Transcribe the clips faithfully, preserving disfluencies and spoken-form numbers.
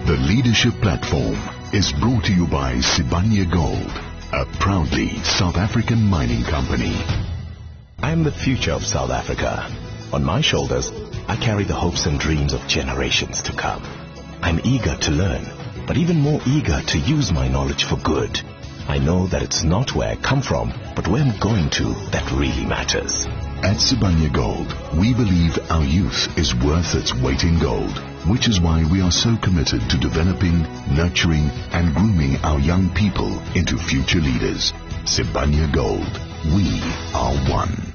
The Leadership Platform is brought to you by Sibanye Gold, a proudly South African mining company. I am the future of South Africa. On my shoulders, I carry the hopes and dreams of generations to come. I'm eager to learn, but even more eager to use my knowledge for good. I know that it's not where I come from, but where I'm going to that really matters. At Sibanye Gold, we believe our youth is worth its weight in gold, which is why we are so committed to developing, nurturing, and grooming our young people into future leaders. Sibanye Gold, we are one.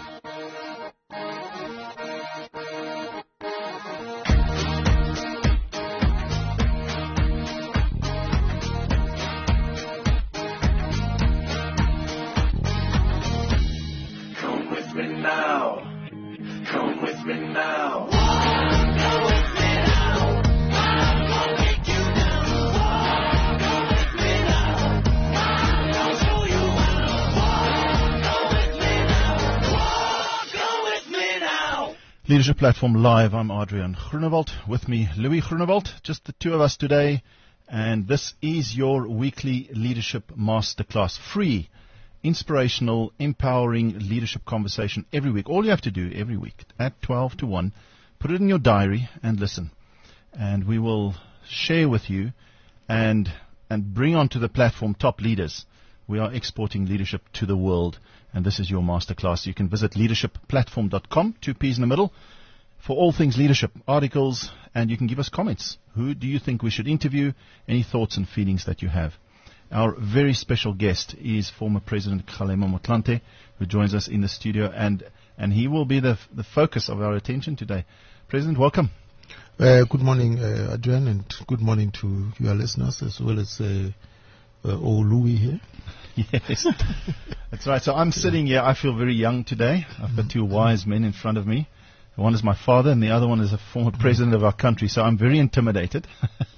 Leadership Platform Live. I'm Adrian Groenewald. With me, Louis Groenewald. Just the two of us today. And this is your weekly Leadership Masterclass. Free, inspirational, empowering leadership conversation every week. All you have to do every week at twelve to one, put it in your diary and listen. And we will share with you and, and bring onto the platform top leaders. We are exporting leadership to the world. And this is your masterclass. You can visit leadership platform dot com, two P's in the middle, for all things leadership, articles, and you can give us comments. Who do you think we should interview? Any thoughts and feelings that you have? Our very special guest is former President Kgalema Motlanthe, who joins us in the studio, and, and he will be the, the focus of our attention today. President, welcome. Uh, good morning, uh, Adrian, and good morning to your listeners, as well as uh, uh, old Louis here. Yes, that's right. So I'm sitting here. I feel very young today. I've got two wise men in front of me. One is my father, and the other one is a former president of our country. So I'm very intimidated,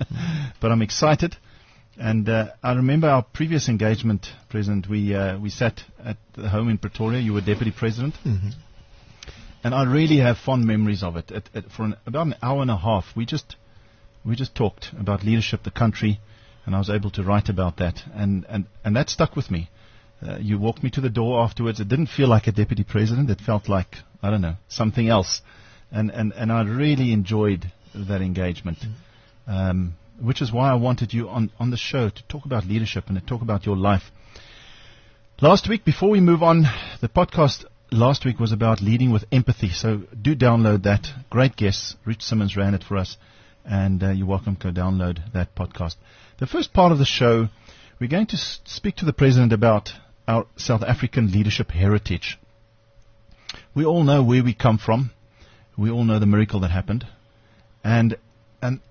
but I'm excited. And uh, I remember our previous engagement, President. We uh, we sat at the home in Pretoria. You were deputy president, Mm-hmm. and I really have fond memories of it. At, at, for an, about an hour and a half, we just we just talked about leadership, the country. And I was able to write about that, and, and, and that stuck with me. Uh, you walked me to the door afterwards. It didn't feel like a deputy president. It felt like, I don't know, something else. And, and, and I really enjoyed that engagement, um, which is why I wanted you on, on the show to talk about leadership and to talk about your life. Last week, before we move on, the podcast last week was about leading with empathy. So do download that. Great guests. Rich Simmons ran it for us. And uh, you're welcome to download that podcast. The first part of the show, we're going to s- speak to the President about our South African leadership heritage. We all know where we come from. We all know the miracle that happened. And and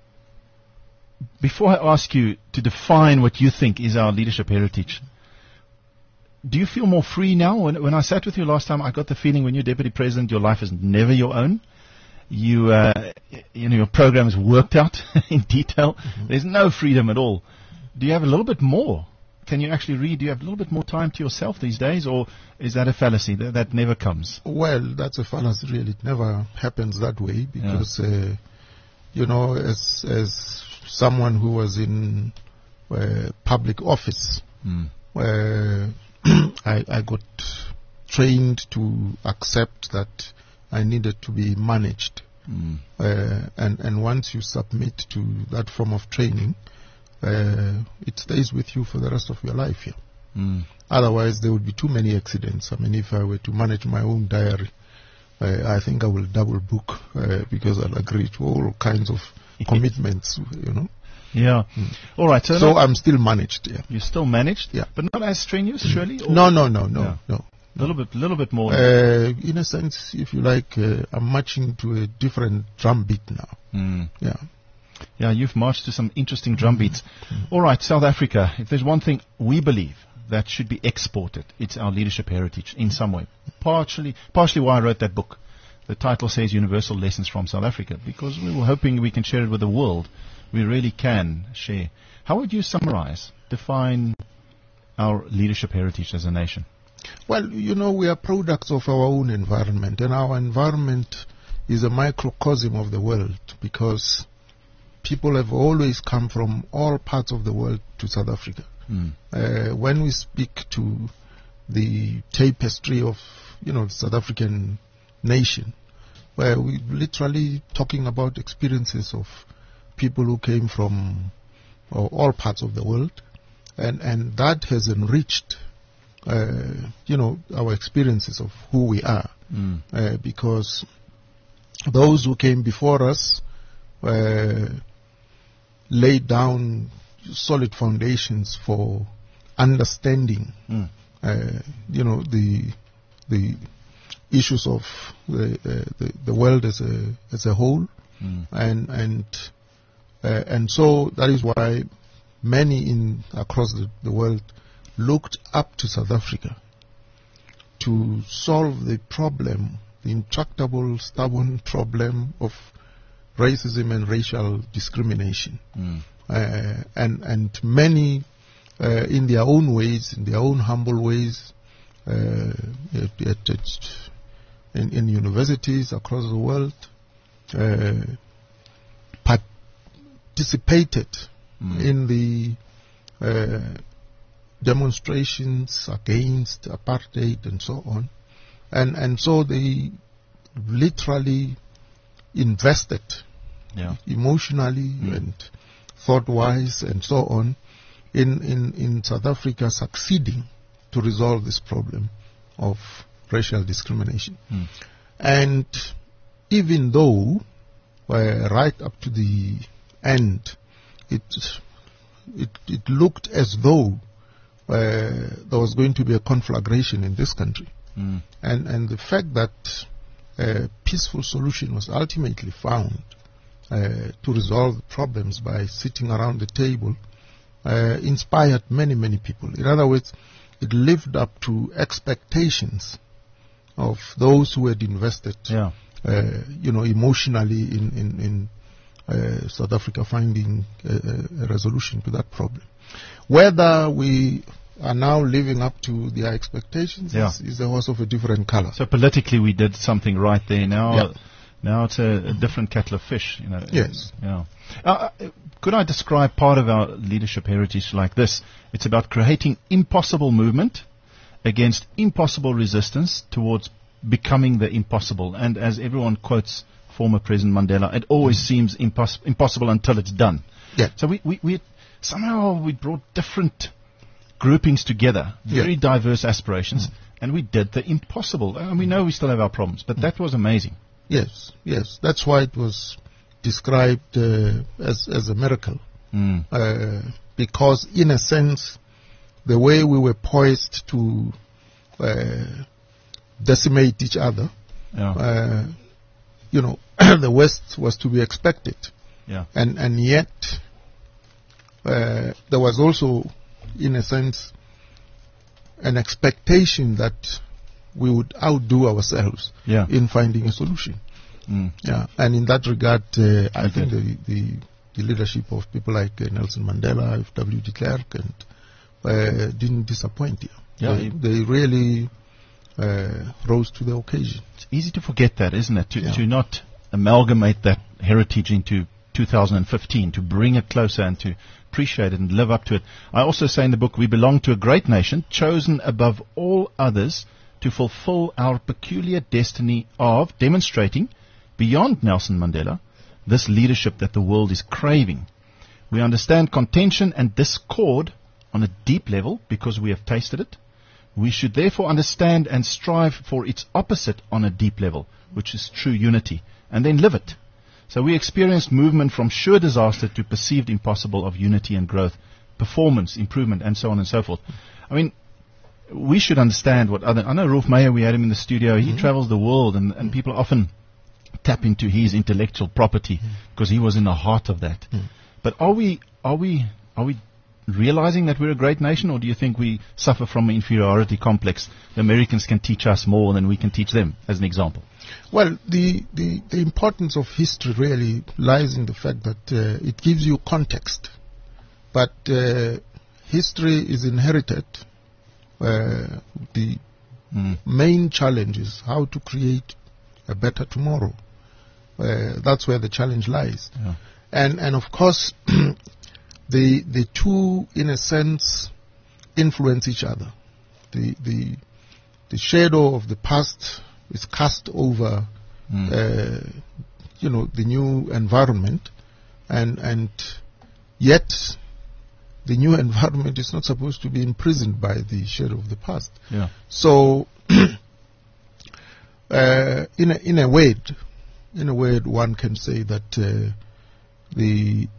before I ask you to define what you think is our leadership heritage, do you feel more free now? When, when I sat with you last time, I got the feeling when you're Deputy President, your life is never your own. You, uh, you know, your program is worked out in detail. Mm-hmm. There's no freedom at all. Do you have a little bit more? Can you actually read? Do you have a little bit more time to yourself these days, or is that a fallacy that, that never comes? Well, that's a fallacy, really. It never happens that way because, yeah. uh, you know, as as someone who was in uh, public office, mm. uh, I, I got trained to accept that I needed to be managed. Mm. Uh, and, and once you submit to that form of training, uh, it stays with you for the rest of your life here. Mm. Otherwise, there would be too many accidents. I mean, if I were to manage my own diary, uh, I think I will double book uh, because I'll agree to all kinds of commitments, you know. Yeah. Mm. All right. So, so I'm still managed, yeah. You're still managed? Yeah. But not as strenuous, mm. surely? Or? No, no, no, no, yeah. no. A little bit, little bit more. Uh, in a sense, if you like, uh, I'm marching to a different drum beat now. Mm. Yeah. Yeah, you've marched to some interesting drum beats. Mm. All right, South Africa, if there's one thing we believe that should be exported, it's our leadership heritage in some way. Partially, partially why I wrote that book. The title says Universal Lessons from South Africa, because we were hoping we can share it with the world. We really can share. How would you summarize, define our leadership heritage as a nation? Well, you know, we are products of our own environment, and our environment is a microcosm of the world, because people have always come from all parts of the world to South Africa. Mm. Uh, when we speak to the tapestry of, you know, the South African nation, where we're literally talking about experiences of people who came from uh, all parts of the world, and, and that has enriched, uh, you know, our experiences of who we are, Mm. uh, because those who came before us uh, laid down solid foundations for understanding, Mm. uh, you know, the the issues of the uh, the, the world as a as a whole, Mm. and and uh, and so that is why many in across the, the world looked up to South Africa to solve the problem, the intractable, stubborn problem of racism and racial discrimination. Mm. Uh, and and many, uh, in their own ways, in their own humble ways, uh, at, at, at in, in universities across the world, uh, participated Mm. in the uh, demonstrations against apartheid and so on, and and so they literally invested Yeah. emotionally Mm. and thought-wise and so on in, in, in South Africa succeeding to resolve this problem of racial discrimination. Mm. And even though uh, right up to the end it it, it looked as though uh, there was going to be a conflagration in this country, Mm. and, and the fact that a peaceful solution was ultimately found uh, to resolve the problems by sitting around the table uh, inspired many, many people. In other words, it lived up to expectations of those who had invested, Yeah. uh, you know, emotionally in, in, in uh, South Africa finding a, a resolution to that problem. Whether we are now living up to their expectations Yeah. is, is a horse of a different color. So politically, we did something right there. Now, Yeah. now it's a, a different kettle of fish. You know. Yes. Yeah. Uh, uh, could I describe part of our leadership heritage like this? It's about creating impossible movement against impossible resistance towards becoming the impossible. And as everyone quotes former President Mandela, it always seems impos- impossible until it's done. Yeah. So we, we, we somehow we brought different groupings together, Yeah. very diverse aspirations, and we did the impossible. And we know we still have our problems, but that was amazing. Yes, yes. That's why it was described uh, as, as a miracle. Mm. Uh, because, in a sense, the way we were poised to uh, decimate each other, Yeah. uh, you know, the West was to be expected. Yeah. And, and yet, uh, there was also, in a sense, an expectation that we would outdo ourselves Yeah. in finding a solution. Mm. Yeah, and in that regard, uh, I You think did. the, the the leadership of people like uh, Nelson Mandela, F W de Klerk, and uh, didn't disappoint here. Yeah, they, he- they really uh, rose to the occasion. It's easy to forget that, isn't it? To, Yeah. to not amalgamate that heritage into two thousand fifteen, to bring it closer and to appreciate it and live up to it. I also say in the book, we belong to a great nation, chosen above all others to fulfill our peculiar destiny of demonstrating, beyond Nelson Mandela, this leadership that the world is craving. We understand contention and discord on a deep level because we have tasted it. We should therefore understand and strive for its opposite on a deep level, which is true unity, and then live it. So we experienced movement from sure disaster to perceived impossible of unity and growth, performance, improvement, and so on and so forth. I mean, we should understand what other... I know Rolf Meyer, we had him in the studio. He travels the world, and, and people often tap into his intellectual property because he was in the heart of that. But are we are we are we realizing that we're a great nation, or do you think we suffer from an inferiority complex? The Americans can teach us more than we can teach them, as an example. Well, the, the, the importance of history really lies in the fact that uh, it gives you context. But uh, history is inherited. Uh, the Mm. main challenge is how to create a better tomorrow. Uh, that's where the challenge lies. Yeah. And and of course, the the two, in a sense, influence each other. The the the shadow of the past is cast over, mm. uh, you know, the new environment, and and yet the new environment is not supposed to be imprisoned by the shadow of the past. Yeah. So, uh, in a, in a way, in a way, one can say that uh, the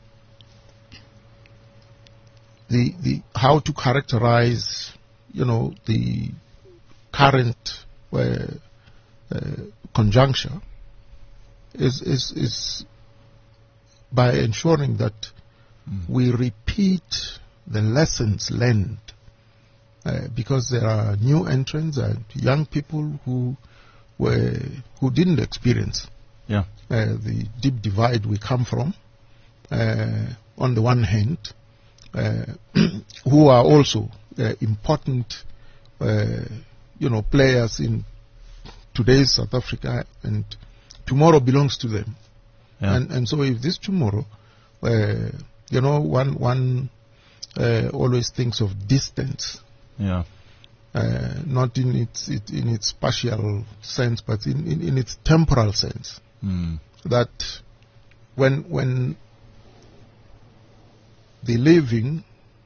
the the how to characterize, you know, the current uh, uh, conjuncture is is is by ensuring that mm. we repeat the lessons learned, uh, because there are new entrants and young people who were who didn't experience yeah. uh, the deep divide we come from. Uh, on the one hand, uh, who are also uh, important, uh, you know, players in today's South Africa, and tomorrow belongs to them. Yeah. And and so if this tomorrow, uh, you know, one one uh, always thinks of distance, yeah, uh, not in its it, in its spatial sense, but in, in, in its temporal sense. Mm. That when when the living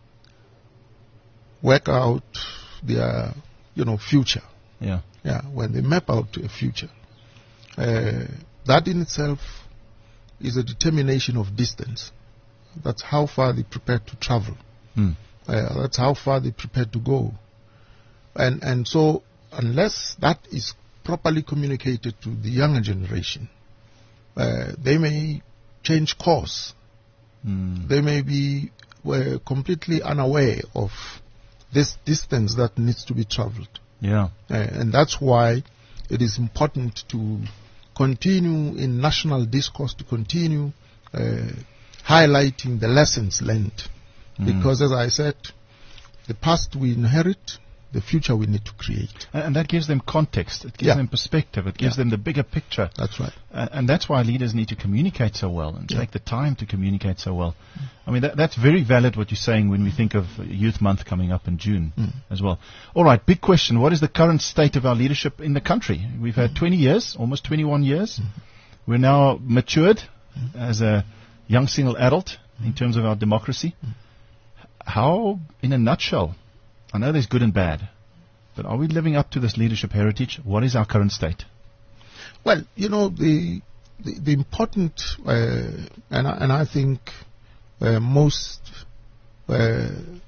work out their, you know, future, yeah, yeah, when they map out a future, uh, that in itself is a determination of distance. That's how far they're prepared to travel. Mm. Uh, that's how far they're prepared to go. And and so unless that is properly communicated to the younger generation, uh, they may change course. Mm. They may be uh, completely unaware of this distance that needs to be traveled. Yeah. Uh, and that's why it is important to continue in national discourse, to continue uh, highlighting the lessons learned. Mm. Because, as I said, the past we inherit, the future we need to create. And, and that gives them context. It gives yeah. them perspective. It gives yeah. them the bigger picture. That's right. Uh, and that's why leaders need to communicate so well and yeah. take the time to communicate so well. Mm. I mean, that, that's very valid what you're saying when we think of Youth Month coming up in June mm. as well. All right, big question. What is the current state of our leadership in the country? We've had mm. twenty years, almost twenty-one years. Mm. We're now matured mm. as a young single adult mm. in terms of our democracy. Mm. How, in a nutshell, I know there's good and bad, but are we living up to this leadership heritage? What is our current state? Well, you know, the the, the important, uh, and, I, and I think uh, most uh,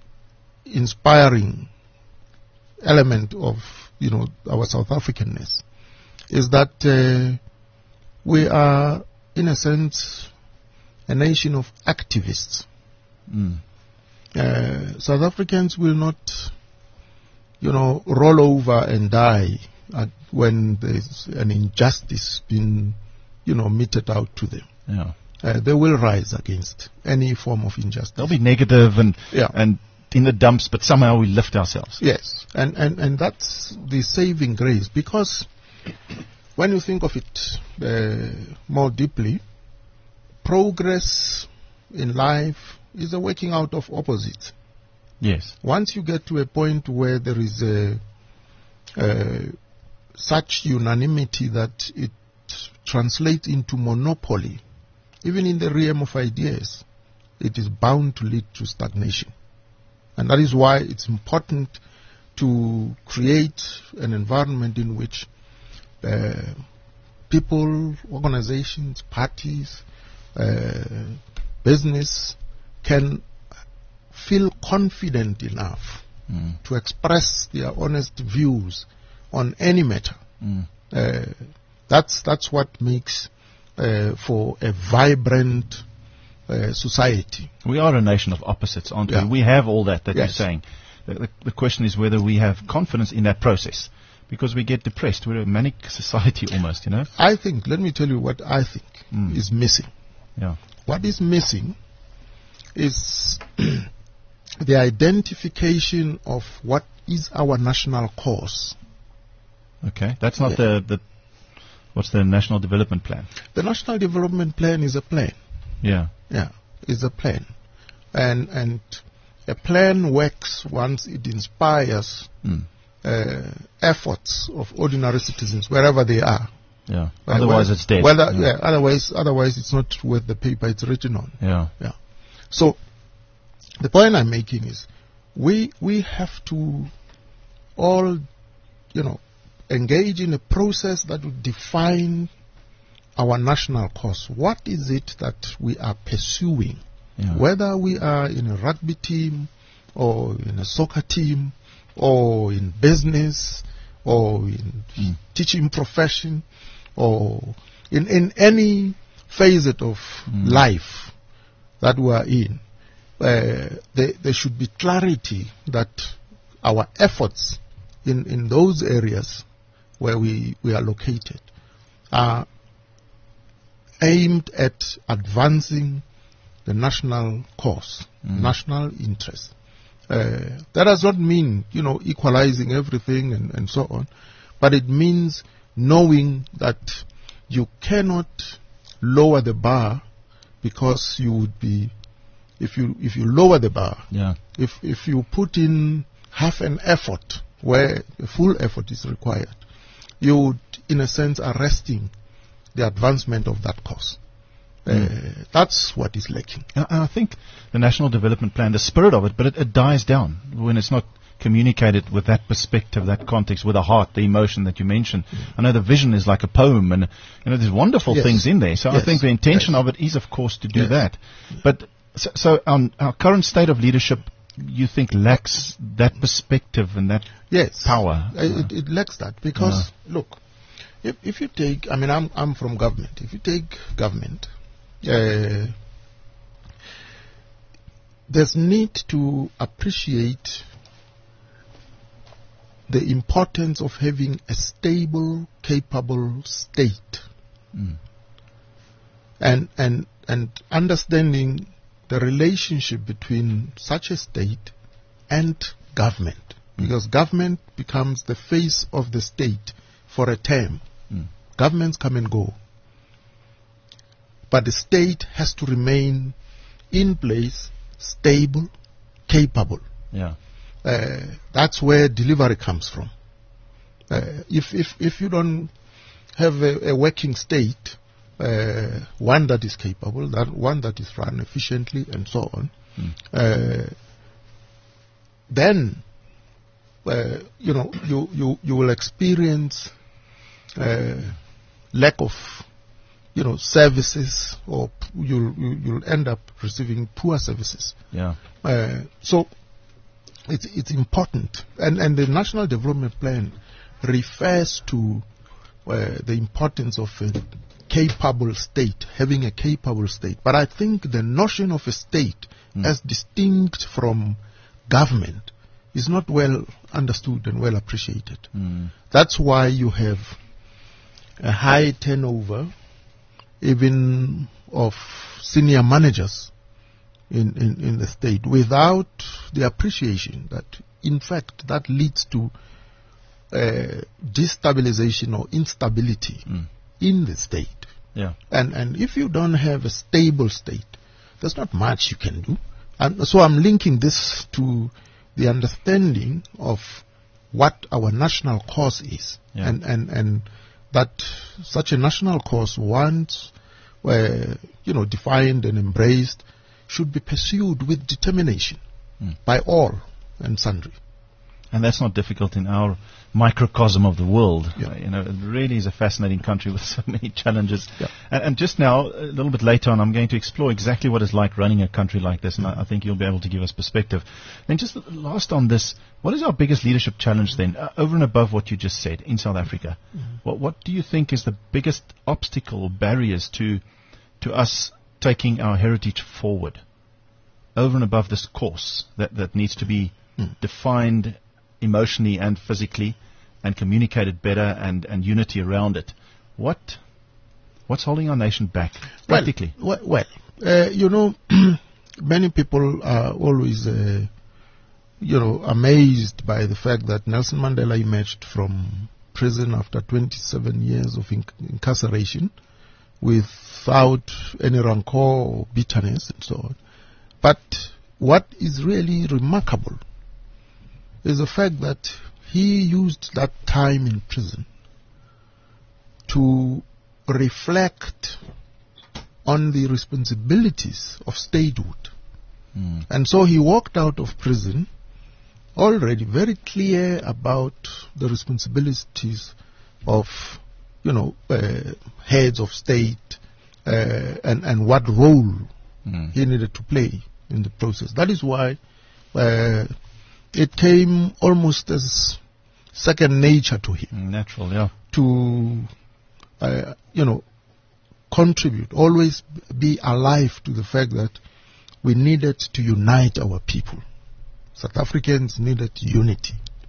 inspiring element of, you know, our South Africanness is that uh, we are, in a sense, a nation of activists. Mm. Uh, South Africans will not, you know, roll over and die at when there's an injustice being, you know, meted out to them. Yeah. Uh, they will rise against any form of injustice. They'll be negative and yeah. and in the dumps, but somehow we lift ourselves. Yes, and, and, and that's the saving grace, because when you think of it uh, more deeply, progress in life is a working out of opposites. Yes. Once you get to a point where there is a, uh, such unanimity that it translates into monopoly, even in the realm of ideas, it is bound to lead to stagnation. And that is why it's important to create an environment in which uh, people, organizations, parties, uh, business can feel confident enough mm. to express their honest views on any matter. Mm. Uh, that's that's what makes uh, for a vibrant uh, society. We are a nation of opposites, aren't yeah. we? We have all that that yes. you're saying. The, the, the question is whether we have confidence in that process, because we get depressed. We're a manic society almost, you know. I think, let me tell you what I think mm. is missing. Yeah. What is missing is the identification of what is our national cause. Okay, that's not yeah. the, the, what's the National Development Plan? The National Development Plan is a plan. Yeah. Yeah, it's a plan. And and a plan works once it inspires Mm. uh, efforts of ordinary citizens wherever they are. Yeah. Well, Otherwise, well, it's dead. Whether, yeah. yeah, otherwise, otherwise it's not worth the paper it's written on. Yeah. Yeah. So the point I'm making is, we we have to all, you know, engage in a process that will define our national cause. What is it that we are pursuing? Yeah. Whether we are in a rugby team, or in a soccer team, or in business, or in Mm. teaching profession, or in, in any facet of Mm. life that we are in, uh, there, there should be clarity that our efforts in, in those areas where we, we are located are aimed at advancing the national cause, Mm. national interest. Uh, that does not mean, you know, equalizing everything and, and so on, but it means knowing that you cannot lower the bar, because you would be, if you if you lower the bar, Yeah. if if you put in half an effort where a full effort is required, you would, in a sense, arresting the advancement of that cause. Uh, that's what is lacking. And I think the National Development Plan, the spirit of it, but it, it dies down when it's not communicated with that perspective, that context, with the heart, the emotion that you mentioned. I know the vision is like a poem, and you know there's wonderful Yes. things in there. So I Yes. think the intention Yes. of it is, of course, to do Yes. that. But so, so um, our current state of leadership, you think, lacks that perspective and that Yes, power. Uh, it, it lacks that, because look, if if you take, I mean, I'm I'm from government. If you take government, uh, there's need to appreciate the importance of having a stable, capable state, Mm. and and and understanding the relationship between such a state and government, because government becomes the face of the state for a term. Mm. Governments come and go, but the state has to remain in place, stable, capable. Yeah. Uh, that's where delivery comes from. Uh, if if if you don't have a, a working state, uh, one that is capable, that one that is run efficiently, and so on, Mm. uh, then uh, you know you, you you will experience uh, lack of you know services, or p- you'll you- you'll end up receiving poor services. Yeah. Uh, so it's it's important, and and the National Development Plan refers to uh, the importance of a capable state, having a capable state. But I think the notion of a state Mm. as distinct from government is not well understood and well appreciated. Mm. That's why you have a high turnover, even of senior managers in, in, in the state, without the appreciation that, in fact, that leads to uh, destabilization or instability Mm. in the state. Yeah. And and if you don't have a stable state, there's not much you can do. And so I'm linking this to the understanding of what our national cause is, Yeah. and, and and that such a national cause, once uh, you know defined and embraced, should be pursued with determination Mm. by all and sundry. And that's not difficult in our microcosm of the world. Yeah. Uh, you know, it really is a fascinating country with so many challenges. Yeah. And, and just now, a little bit later on, I'm going to explore exactly what it's like running a country like this, and I, I think you'll be able to give us perspective. Then just last on this, what is our biggest leadership challenge then, uh, over and above what you just said, in South Africa? Mm-hmm. What, what do you think is the biggest obstacle or barriers to, to us taking our heritage forward, over and above this course that, that needs to be Mm. defined emotionally and physically, and communicated better, and, and unity around it? What what's holding our nation back practically? Well, well, well uh, you know, many people are always, uh, you know, amazed by the fact that Nelson Mandela emerged from prison after twenty-seven years of inc- incarceration without any rancor or bitterness and so on. But what is really remarkable is the fact that he used that time in prison to reflect on the responsibilities of statehood. Mm. And so he walked out of prison already very clear about the responsibilities of, you know, uh, heads of state uh, and, and what role mm. he needed to play in the process. That is why uh, it came almost as second nature to him. Natural, yeah. To, uh, you know, contribute, always be alive to the fact that we needed to unite our people. South Africans needed unity.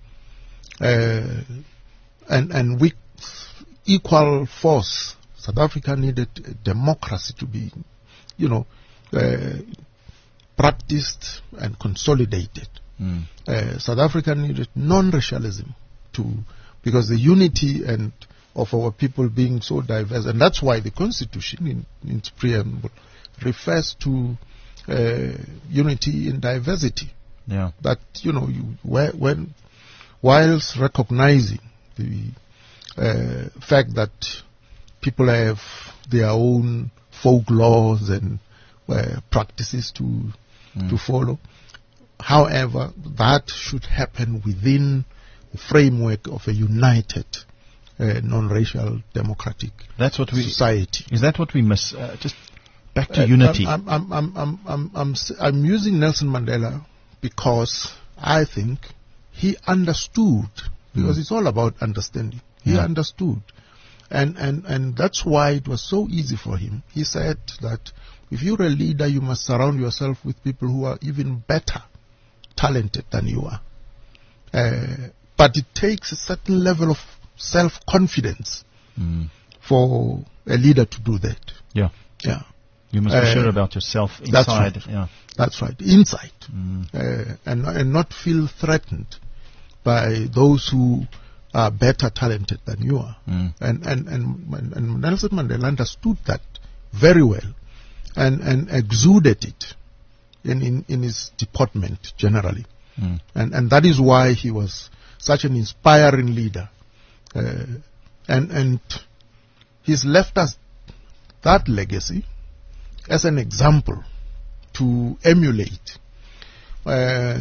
Uh, and, and with equal force, South Africa needed democracy to be, you know, uh, practiced and consolidated. Mm. Uh, South Africa needed non-racialism to, because the unity and of our people being so diverse, and that's why the Constitution in, in its preamble refers to uh, unity in diversity. Yeah. That, you know, you, when, whilst recognizing the uh, fact that people have their own folklores and uh, practices to mm. to follow, however, that should happen within the framework of a united uh, non-racial democratic That's what we, society. Is that what we miss? Uh, just back to uh, unity. I'm, I'm, I'm, I'm, I'm, I'm, I'm using Nelson Mandela because I think he understood, because mm. it's all about understanding. He yeah. understood. And, and, and that's why it was so easy for him. He said that if you're a leader, you must surround yourself with people who are even better talented than you are. Uh, but it takes a certain level of self-confidence mm. for a leader to do that. Yeah. Yeah. You must be uh, sure about yourself inside. That's right. Yeah. That's right. Inside. Mm. Uh, and, and not feel threatened by those who are better talented than you are. Mm. And, and, and, and Nelson Mandela understood that very well and, and exuded it in, in, in his deportment generally. Mm. And, and that is why he was such an inspiring leader. Uh, and, and he's left us that legacy as an example to emulate. Uh,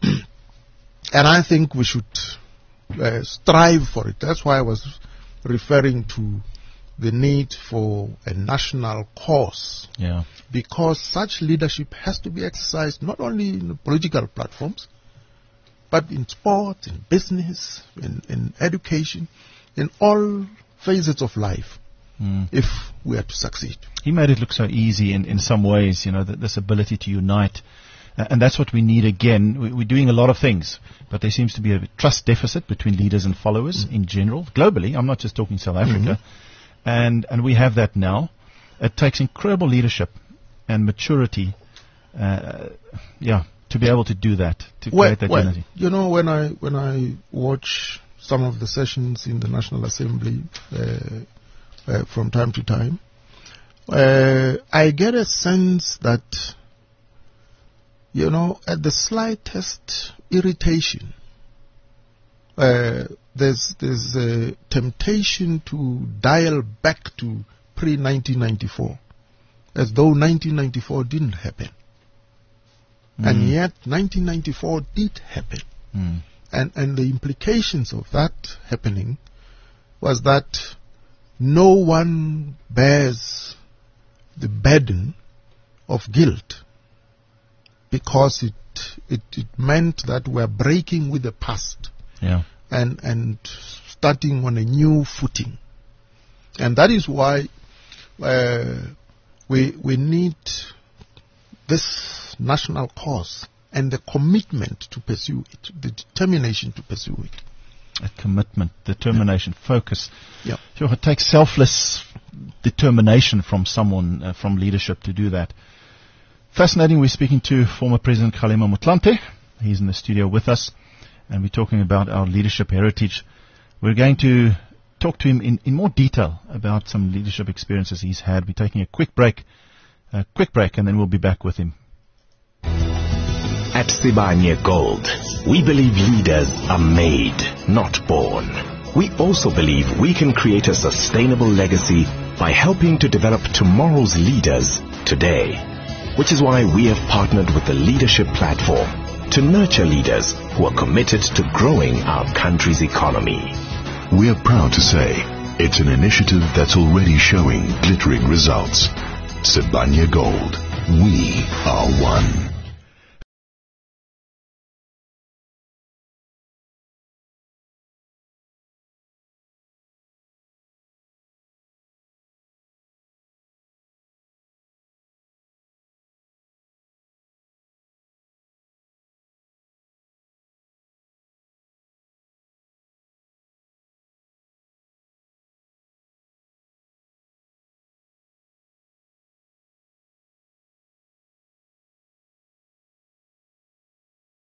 and I think we should uh, strive for it. That's why I was referring to the need for a national cause. Yeah. Because such leadership has to be exercised not only in political platforms, but in sport, in business, in, in education, in all phases of life. Mm. If we are to succeed. He made it look so easy in, in some ways, you know, th- this ability to unite. Uh, and that's what we need again. We, we're doing a lot of things, but there seems to be a trust deficit between leaders and followers mm. in general, globally. I'm not just talking South Africa. Mm-hmm. And, and we have that now. It takes incredible leadership and maturity, uh, yeah, to be able to do that, to well, create that well, unity. You know, when I, when I watch some of the sessions in the National Assembly, uh, Uh, from time to time, uh, I get a sense that, you know, at the slightest irritation, uh, there's there's a temptation to dial back to pre nineteen ninety-four, as though nineteen ninety-four didn't happen. Mm. And yet nineteen ninety-four did happen. Mm. And, and the implications of that happening was that no one bears the burden of guilt, because it it, it meant that we're breaking with the past, yeah. and and starting on a new footing. And that is why uh, we we need this national cause and the commitment to pursue it, the determination to pursue it. A commitment, determination, yeah. focus. Yeah. Sure, it takes selfless determination from someone, uh, from leadership to do that. Fascinating. We're speaking to former President Kgalema Motlanthe. He's in the studio with us, and we're talking about our leadership heritage. We're going to talk to him in, in more detail about some leadership experiences he's had. We're taking a quick break, a quick break, and then we'll be back with him. At Sibanye Gold, we believe leaders are made, not born. We also believe we can create a sustainable legacy by helping to develop tomorrow's leaders today, which is why we have partnered with the Leadership Platform to nurture leaders who are committed to growing our country's economy. We are proud to say it's an initiative that's already showing glittering results. Sibanye Gold. We are